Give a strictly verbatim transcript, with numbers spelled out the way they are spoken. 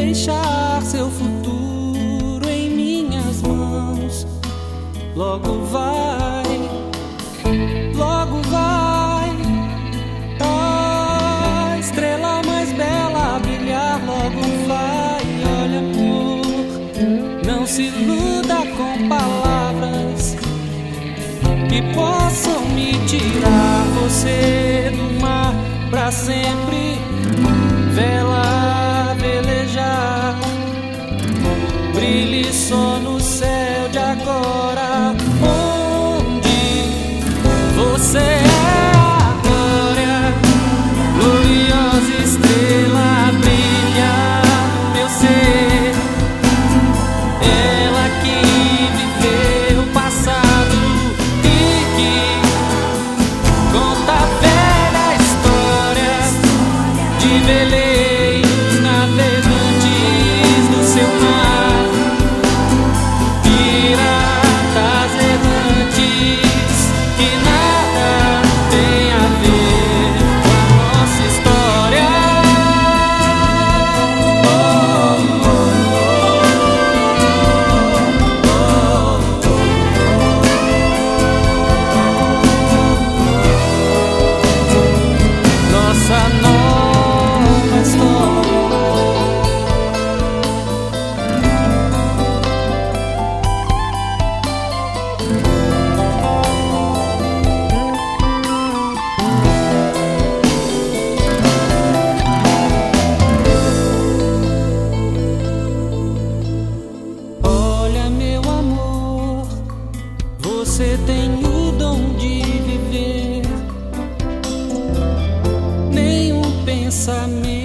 deixar seu futuro em minhas mãos. Logo vai, logo vai a estrela mais bela a brilhar. Logo vai, olha amor, não se iluda com palavras que possam me tirar você do mar pra sempre. Vela velejar, brilhe só no céu de agora, onde você é a glória. Gloriosa estrela brilha no meu ser, ela que viveu o passado e que conta a velha história de veleiros navegantes do seu mar, piratas errantes que nada tem a ver com a nossa história. Oh, oh, oh. Nossa nova história. Olha, meu amor, você tem o dom de viver. Nenhum pensamento